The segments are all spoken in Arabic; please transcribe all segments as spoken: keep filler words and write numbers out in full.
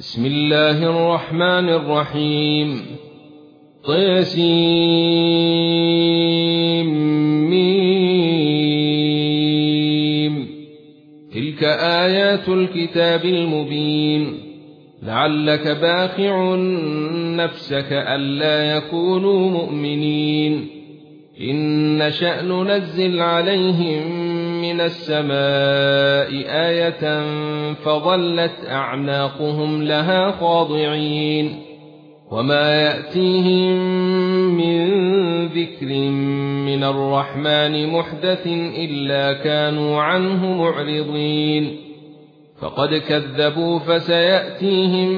بسم الله الرحمن الرحيم. طسيم. تلك آيات الكتاب المبين. لعلك باخع نفسك ألا يكونوا مؤمنين. إن نشأ ننزل عليهم من السماء آية فظلت أعناقهم لها خاضعين. وما يأتيهم من ذكر من الرحمن محدث إلا كانوا عنه معرضين. فقد كذبوا فسيأتيهم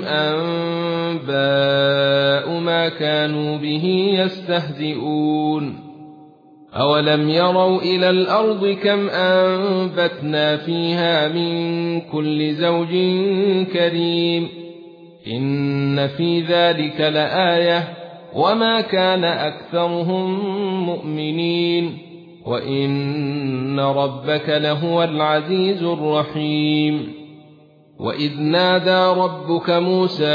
أنباء ما كانوا به يستهزئون. أولم يروا إلى الأرض كم أنبتنا فيها من كل زوج كريم. إن في ذلك لآية وما كان أكثرهم مؤمنين وإن ربك لهو العزيز الرحيم. وإذ نادى ربك موسى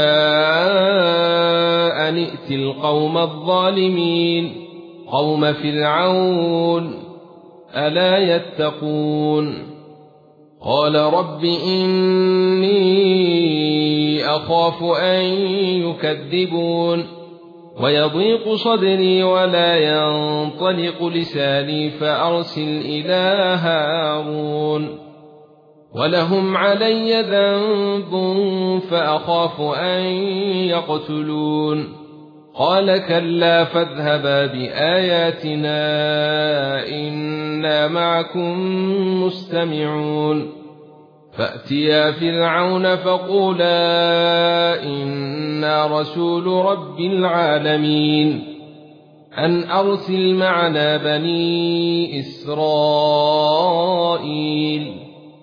أن ائت القوم الظالمين قوم فرعون ألا يتقون. قال رب إني أخاف أن يكذبون ويضيق صدري ولا ينطلق لساني فأرسل إلى هارون ولهم علي ذنب فأخاف أن يقتلون. قال كلا فاذهبا بآياتنا إنا معكم مستمعون. فأتيا فرعون فقولا إنا رسول رب العالمين أن أرسل معنا بني إسرائيل.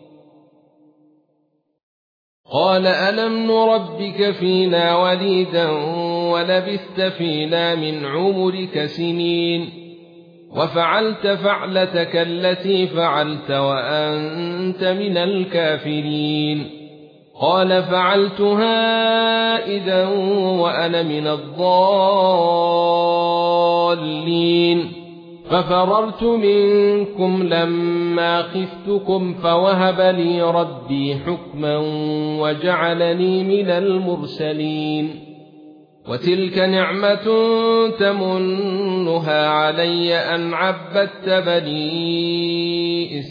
قال ألم نربك فينا وليدا ولبثت فينا من عمرك سنين وفعلت فعلتك التي فعلت وأنت من الكافرين. قال فعلتها إذا وأنا من الضالين. ففررت منكم لما خفتكم فوهب لي ربي حكما وجعلني من المرسلين. وتلك نعمة تمنها علي أن عبدت بني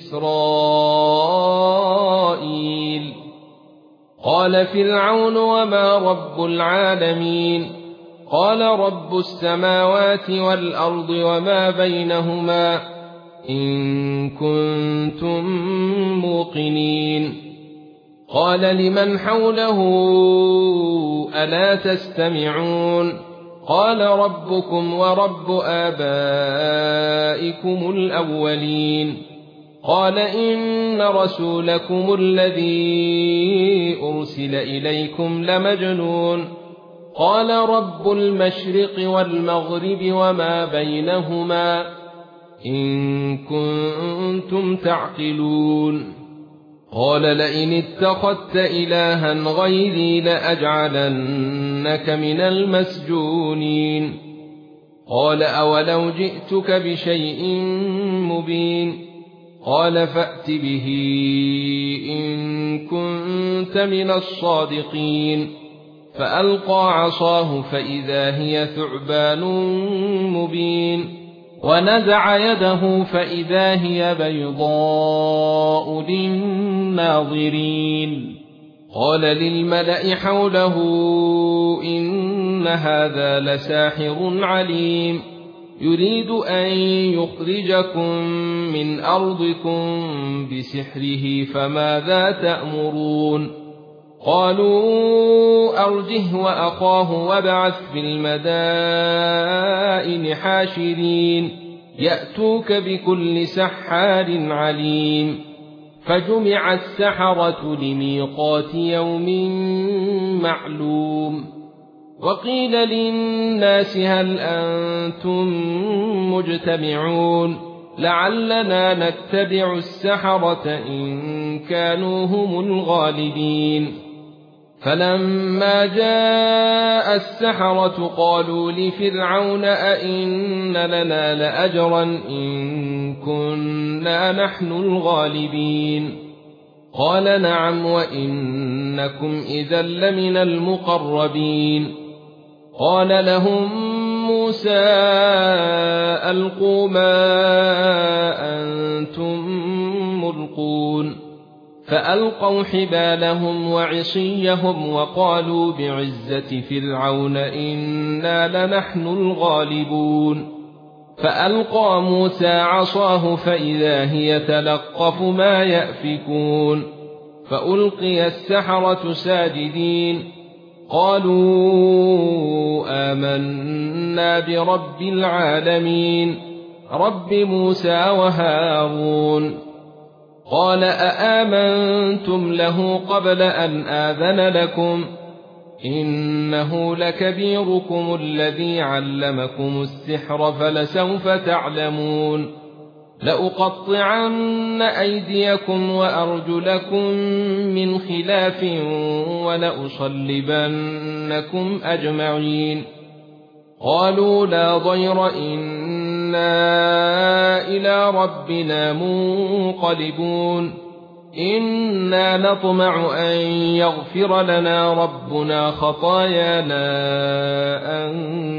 إسرائيل. قال فرعون وما رب العالمين. قال رب السماوات والأرض وما بينهما إن كنتم موقنين. قال لمن حوله ألا تستمعون. قال ربكم ورب آبائكم الأولين. قال إن رسولكم الذي أرسل إليكم لمجنون. قال رب المشرق والمغرب وما بينهما إن كنتم تعقلون. قال لئن اتخذت إلها غيري لأجعلنك من المسجونين. قال أولو جئتك بشيء مبين. قال فأت به إن كنت من الصادقين. فألقى عصاه فإذا هي ثعبان مبين. ونزع يده فإذا هي بيضاء للناظرين. قال للملأ حوله إن هذا لساحر عليم يريد أن يخرجكم من أرضكم بسحره فماذا تأمرون. قالوا أرجه وأخاه وابعث في المدائن حاشرين يأتوك بكل سحار عليم. فجمع السحرة لميقات يوم معلوم. وقيل للناس هل أنتم مجتمعون لعلنا نتبع السحرة إن كانوا هم الغالبين. فلما جاء السحرة قالوا لفرعون أئن لنا لأجرا إن كنا نحن الغالبين قال نعم وإنكم إذا لمن المقربين قال لهم موسى ألقوا ما أنتم ملقون فألقوا حبالهم وعصيهم وقالوا بعزة فرعون إنا لنحن الغالبون فألقى موسى عصاه فإذا هي تلقف ما يأفكون فألقي السحرة ساجدين قالوا آمنا برب العالمين رب موسى وهارون قال أآمنتم له قبل أن آذن لكم إنه لكبيركم الذي علمكم السحر فلسوف تعلمون لأقطعن أيديكم وأرجلكم من خلاف ولأصلبنكم أجمعين قالوا لا ضير إنا إلى ربنا منقلبون إنا نطمع أن يغفر لنا ربنا خطايانا أن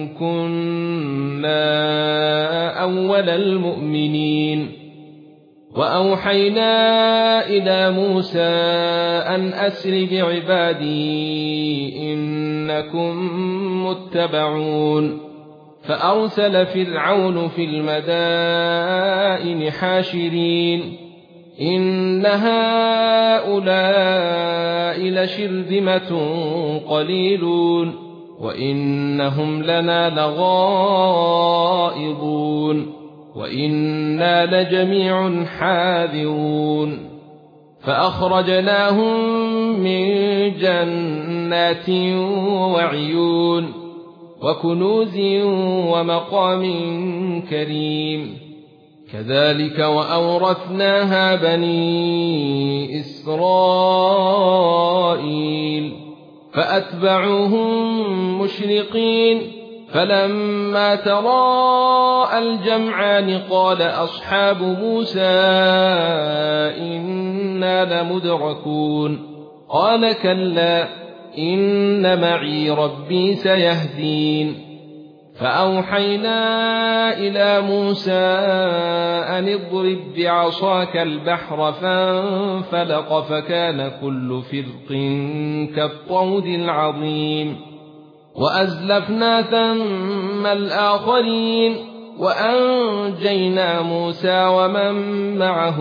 كنا أول المؤمنين وأوحينا إلى موسى أن أسر بعبادي إنكم متبعون فأرسل فرعون في المدائن حاشرين إن هؤلاء لشرذمة قليلون وإنهم لنا لغائظون وإنا لجميع حاذرون فأخرجناهم من جنات وعيون وكنوز ومقام كريم كذلك وأورثناها بني إسرائيل فأتبعوهم مشرقين فلما تراءى الجمعان قال أصحاب موسى إنا لمدركون قال كلا إن معي ربي سيهدين فأوحينا إلى موسى أن اضرب بعصاك البحر فانفلق فكان كل فرق كالطود العظيم وأزلفنا ثم الآخرين وأنجينا موسى ومن معه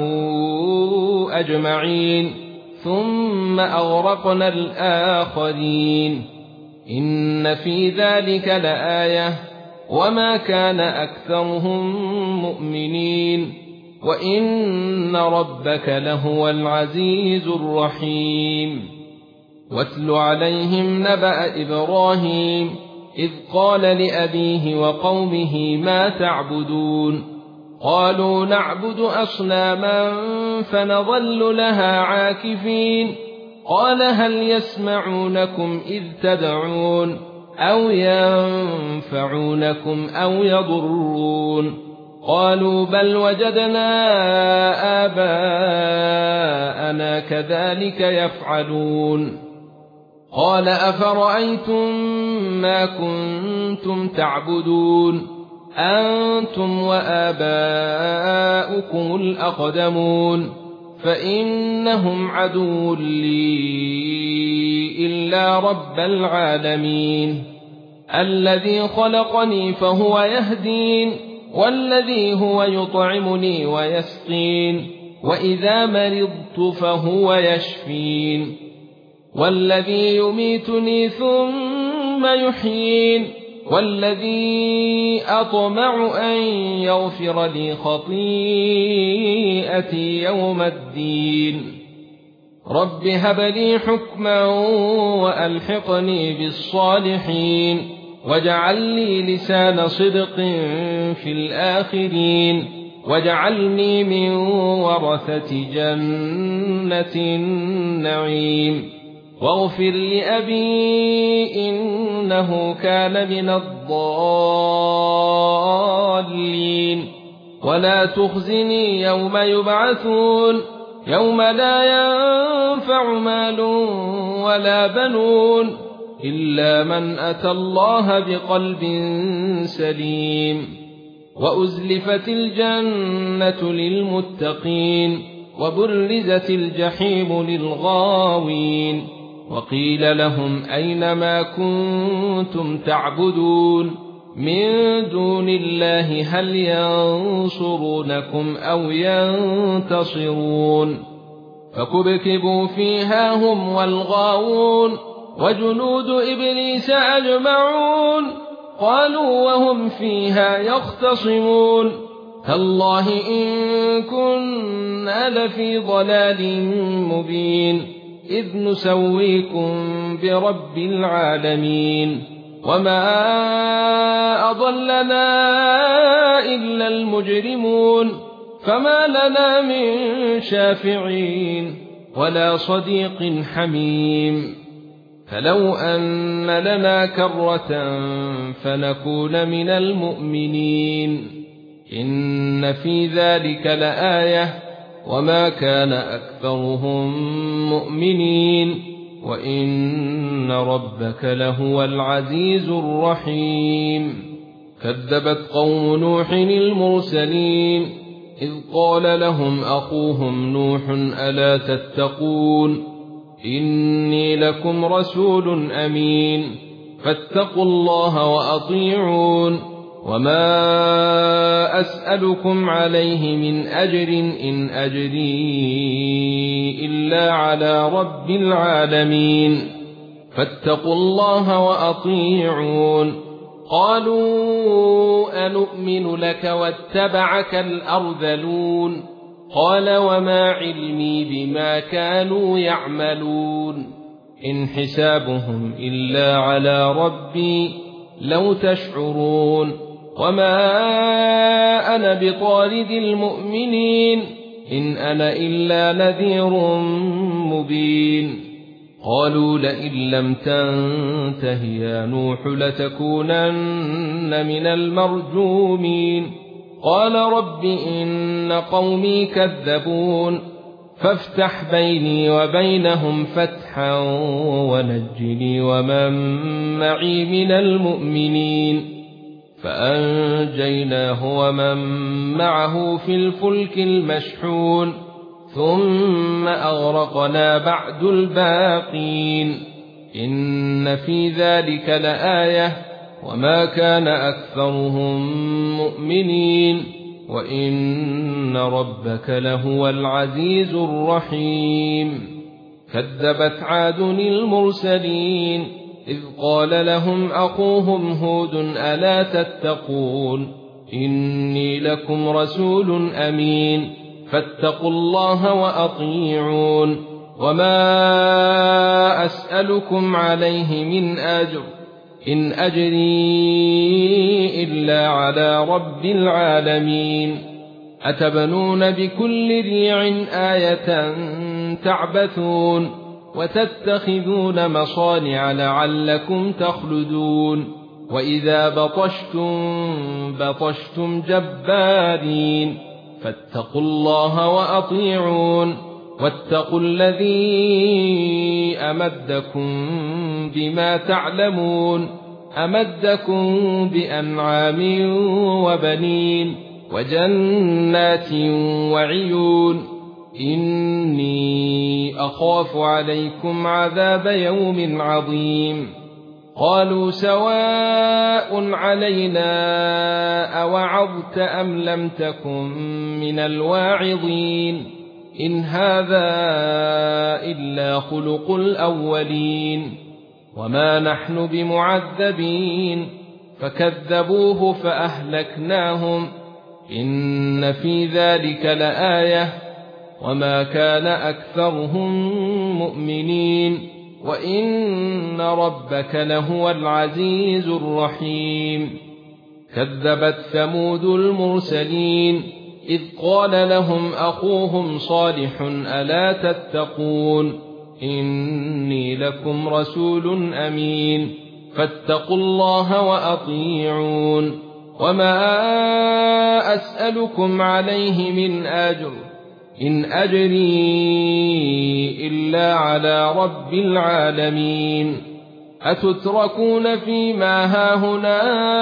أجمعين ثم أغرقنا الآخرين إن في ذلك لآية وما كان أكثرهم مؤمنين وإن ربك لهو العزيز الرحيم واتل عليهم نبأ إبراهيم إذ قال لأبيه وقومه ما تعبدون قالوا نعبد أصناما فنظل لها عاكفين قال هل يسمعونكم إذ تدعون أو ينفعونكم أو يضرون قالوا بل وجدنا آباءنا كذلك يفعلون قال أفرأيتم ما كنتم تعبدون أنتم وآباؤكم الأقدمون فإنهم عدو لي إلا رب العالمين الذي خلقني فهو يهدين والذي هو يطعمني ويسقين وإذا مرضت فهو يشفين والذي يميتني ثم يحيين والذي أطمع أن يغفر لي خطيئتي يوم الدين رب هب لي حكما وألحقني بالصالحين واجعل لي لسان صدق في الآخرين واجعلني من ورثة جنة النعيم واغفر لأبي إنه كان من الضالين ولا تخزني يوم يبعثون يوم لا ينفع مال ولا بنون إلا من أتى الله بقلب سليم وأزلفت الجنة للمتقين وبرزت الجحيم للغاوين وقيل لهم أين ما كنتم تعبدون من دون الله هل ينصرونكم أو ينتصرون فكبكبوا فيها هم والغاوون وجنود إبليس أجمعون قالوا وهم فيها يختصمون تالله إن كنا لفي ضلال مبين إذ نسويكم برب العالمين وما أضلنا إلا المجرمون فما لنا من شافعين ولا صديق حميم فلو أن لنا كرة فنكون من المؤمنين إن في ذلك لآية وما كان أكثرهم مؤمنين وإن ربك لهو العزيز الرحيم كذبت قوم نوح المرسلين إذ قال لهم أخوهم نوح ألا تتقون إني لكم رسول أمين فاتقوا الله وأطيعون وما أسألكم عليه من أجر إن أجري إلا على رب العالمين فاتقوا الله وأطيعون قالوا أنؤمن لك واتبعك الأرذلون قال وما علمي بما كانوا يعملون إن حسابهم إلا على ربي لو تشعرون وما أنا بطارد المؤمنين إن أنا إلا نذير مبين قالوا لئن لم تنته يا نوح لتكونن من المرجومين قال رب إن قومي كذبون فافتح بيني وبينهم فتحا ونجني ومن معي من المؤمنين فأنجيناه ومن معه في الفلك المشحون ثم أغرقنا بعد الباقين إن في ذلك لآية وما كان أكثرهم مؤمنين وإن ربك لهو العزيز الرحيم كذبت عاد المرسلين إذ قال لهم أخوهم هود ألا تتقون إني لكم رسول أمين فاتقوا الله وأطيعون وما أسألكم عليه من أجر إن أجري إلا على رب العالمين أتبنون بكل ريع آية تعبثون وتتخذون مصانع لعلكم تخلدون وإذا بطشتم بطشتم جبارين فاتقوا الله وأطيعون واتقوا الذي أمدكم بما تعلمون أمدكم بأنعام وبنين وجنات وعيون إني أخاف عليكم عذاب يوم عظيم قالوا سواء علينا أوعظت أم لم تكن من الواعظين إن هذا إلا خلق الأولين وما نحن بمعذبين فكذبوه فأهلكناهم إن في ذلك لآية وما كان أكثرهم مؤمنين وإن ربك لهو العزيز الرحيم كذبت ثمود المرسلين إذ قال لهم أخوهم صالح ألا تتقون إني لكم رسول أمين فاتقوا الله وأطيعون وما أسألكم عليه من أجر إن أجري إلا على رب العالمين أتتركون فيما هاهنا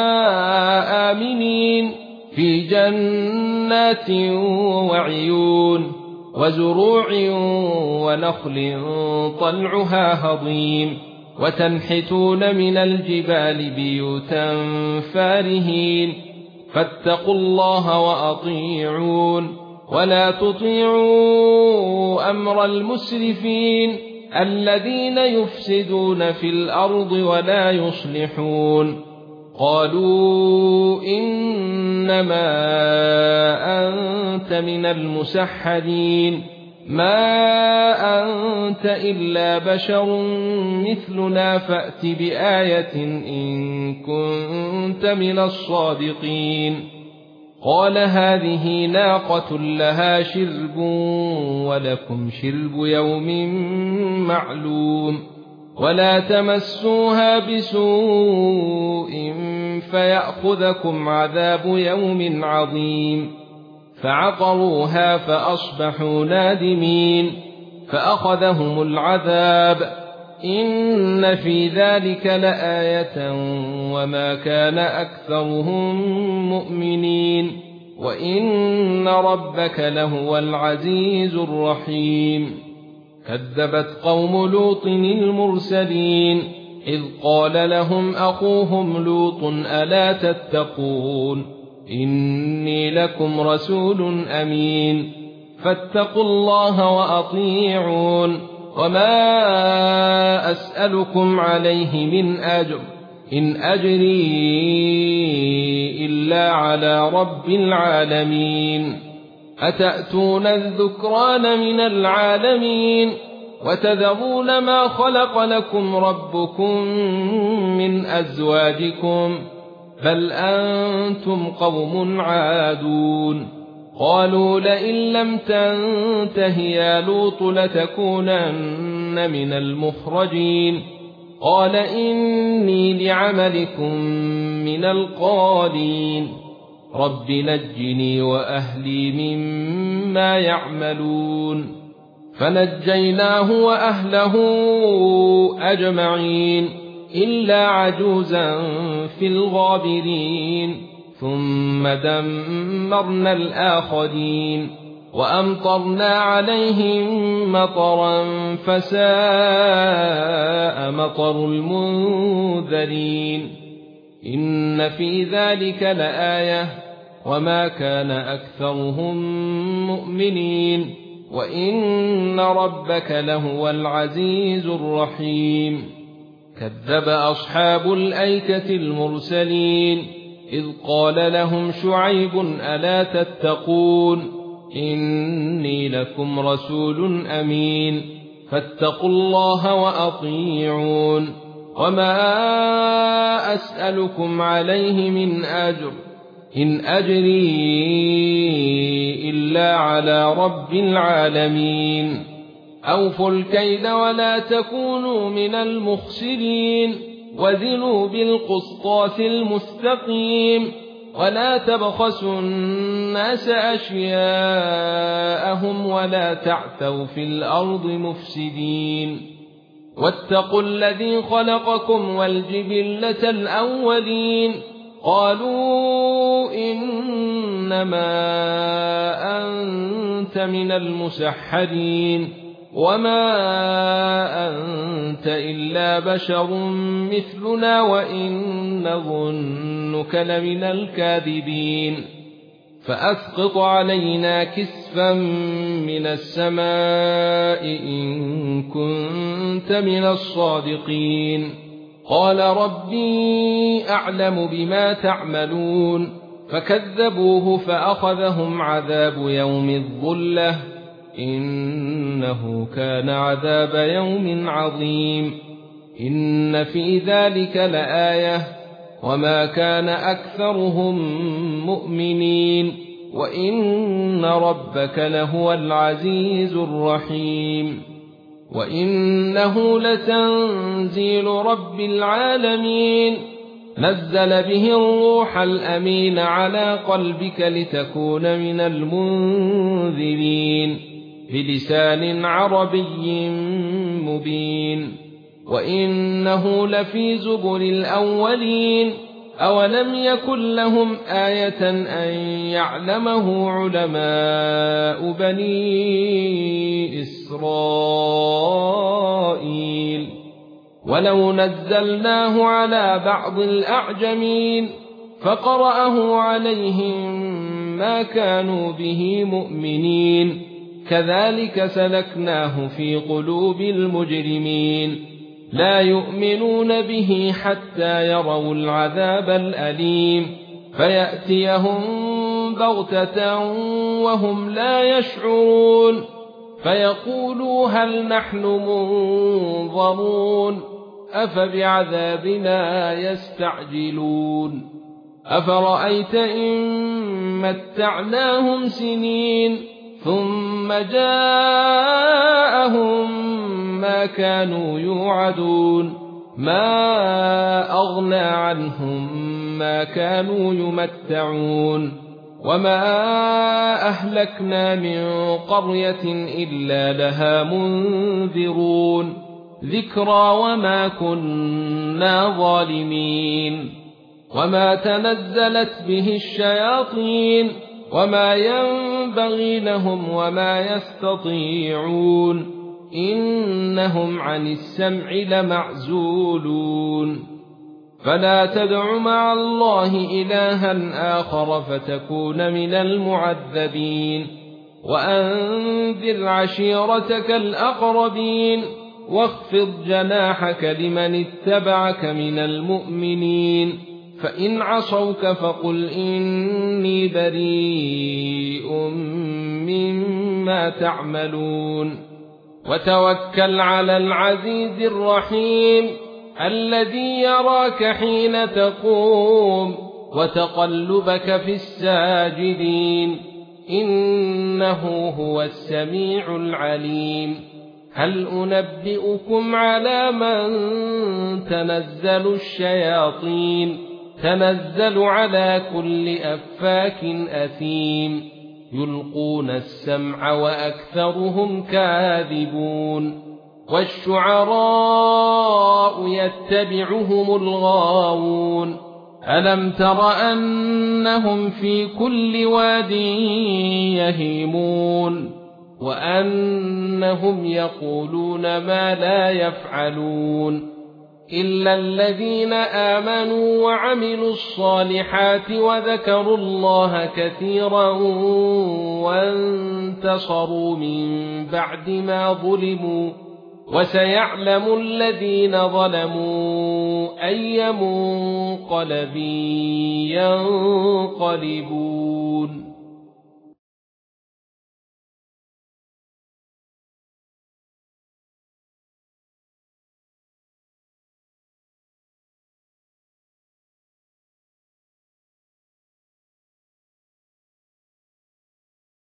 آمنين في جنات وعيون وزروع ونخل طلعها هضيم وتنحتون من الجبال بيوتا فارهين فاتقوا الله وأطيعون ولا تطيعوا أمر المسرفين الذين يفسدون في الأرض ولا يصلحون قالوا إنما أنت من المسحرين ما أنت إلا بشر مثلنا فأت بآية إن كنت من الصادقين قال هذه ناقة لها شرب ولكم شرب يوم معلوم ولا تمسوها بسوء فيأخذكم عذاب يوم عظيم فعقروها فأصبحوا نادمين فأخذهم العذاب إن في ذلك لآية وما كان أكثرهم مؤمنين وإن ربك لهو العزيز الرحيم كذبت قوم لوط المرسلين إذ قال لهم أخوهم لوط ألا تتقون إني لكم رسول أمين فاتقوا الله وأطيعون وما أسألكم عليه من أجر إن أجري إلا على رب العالمين أتأتون الذكران من العالمين وتذرون ما خلق لكم ربكم من أزواجكم بل أنتم قوم عادون قالوا لئن لم تنته يا لوط لتكونن من المخرجين قال إني لعملكم من القالين رب نجني وأهلي مما يعملون فنجيناه وأهله أجمعين إلا عجوزا في الغابرين ثم دمرنا الآخرين وأمطرنا عليهم مطرا فساء مطر المنذرين إن في ذلك لآية وما كان أكثرهم مؤمنين وإن ربك لهو العزيز الرحيم كذب أصحاب الأيكة المرسلين إذ قال لهم شعيب ألا تتقون إني لكم رسول أمين فاتقوا الله وأطيعون وما أسألكم عليه من أجر إن أجري إلا على رب العالمين أوفوا الكيل ولا تكونوا من المخسرين وزنوا بالقسطاس المستقيم ولا تبخسوا الناس أشياءهم ولا تعثوا في الأرض مفسدين واتقوا الذي خلقكم والجبلة الأولين قالوا إنما أنت من المسحرين وما أنت إلا بشر مثلنا وإن نظنك لمن الكاذبين فأسقط علينا كسفا من السماء إن كنت من الصادقين قال ربي أعلم بما تعملون فكذبوه فأخذهم عذاب يوم الظلة إنه كان عذاب يوم عظيم إن في ذلك لآية وما كان أكثرهم مؤمنين وإن ربك لهو العزيز الرحيم وإنه لتنزيل رب العالمين نزل به الروح الأمين على قلبك لتكون من المنذرين بلسان عربي مبين وإنه لفي زبر الأولين أولم يكن لهم آية أن يعلمه علماء بني إسرائيل ولو نزلناه على بعض الأعجمين فقرأه عليهم ما كانوا به مؤمنين كذلك سلكناه في قلوب المجرمين لا يؤمنون به حتى يروا العذاب الأليم فيأتيهم بغتة وهم لا يشعرون فيقولوا هل نحن منظرون أفبعذابنا يستعجلون أفرأيت إن متعناهم سنين ثم جاءهم ما كانوا يوعدون ما أغنى عنهم ما كانوا يمتعون وما أهلكنا من قرية إلا لها منذرون ذكرى وما كنا ظالمين وما تنزلت به الشياطين وما ينبغي لهم وما يستطيعون إنهم عن السمع لمعزولون فلا تدع مع الله إلها آخر فتكون من المعذبين وأنذر عشيرتك الأقربين واخفض جناحك لمن اتبعك من المؤمنين فإن عصوك فقل إني بريء مما تعملون وتوكل على العزيز الرحيم الذي يراك حين تقوم وتقلبك في الساجدين إنه هو السميع العليم هل أنبئكم على من تنزل الشياطين تنزل على كل أفاك أثيم يلقون السمع وأكثرهم كاذبون والشعراء يتبعهم الغاوون ألم تر أنهم في كل واد يهيمون وأنهم يقولون ما لا يفعلون إلا الذين آمنوا وعملوا الصالحات وذكروا الله كثيرا وانتصروا من بعد ما ظلموا وسيعلم الذين ظلموا أي منقلب ينقلبون